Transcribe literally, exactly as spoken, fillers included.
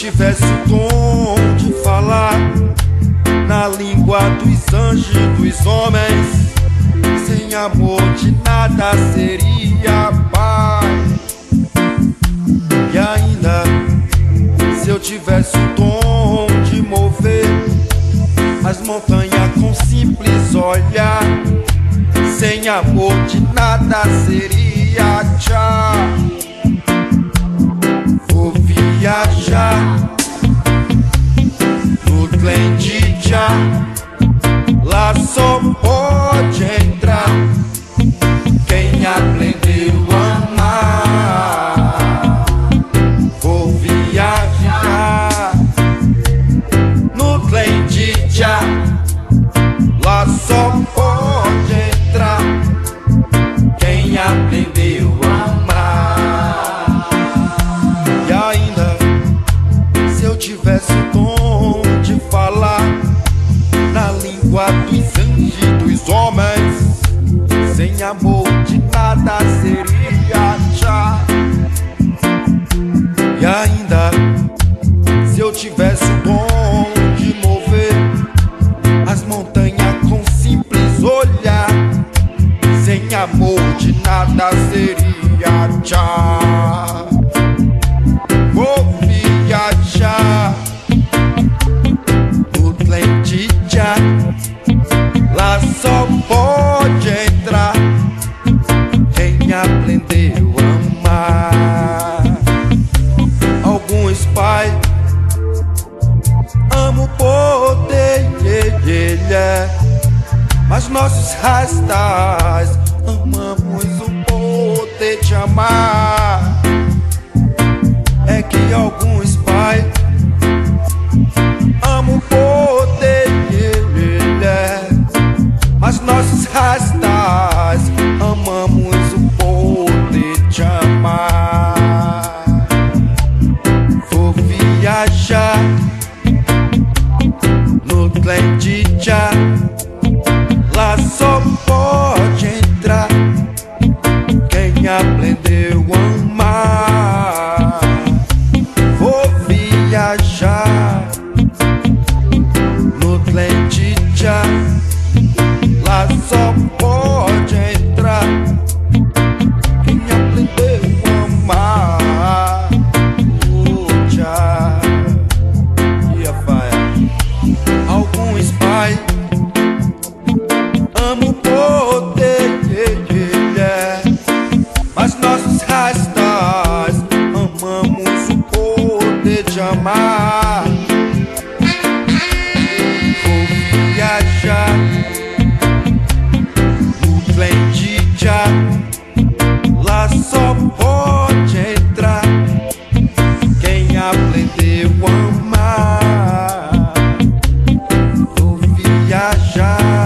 tivesse o dom de falar na língua dos anjos e dos homens, sem amor de nada seria paz. E ainda, se eu tivesse o dom de mover as montanhas com simples olhar, sem amor de nada seria tchau. Vou viajar no trem de tchau, lá só pode entrar quem aprendeu a amar. Vou viajar no trem de tchau, lá só pode entrar quem aprendeu a amar. E ainda, se eu tivesse o dom de falar na língua dos anjos e dos homens, sem amor de nada seria tchau. E ainda, se eu tivesse o dom de mover as montanhas com simples olhar, sem amor de nada seria tchau. Vou viajar no trem de tchau, lá só pode entrar quem aprendeu a amar. Alguns pais amam o poder, yeah, yeah, yeah, mas nossos rastas amamos o poder de amar. É que alguns pais amam o poder, yeah, yeah, yeah, mas nossos rastas amamos o poder de amar. Vou viajar no trem de tchau, lá só pode entrar quem aprendeu a amar. Vou viajar no trem de tchau, lá só pode entrar quem aprendeu a amar. Oh, tchau. E a faia. Alguns pais amam o poder, yeah, yeah, yeah, mas nossos rastas amamos o poder de amar. Vou viajar no trem de tchau, lá só pode entrar quem aprendeu a amar. Vou viajar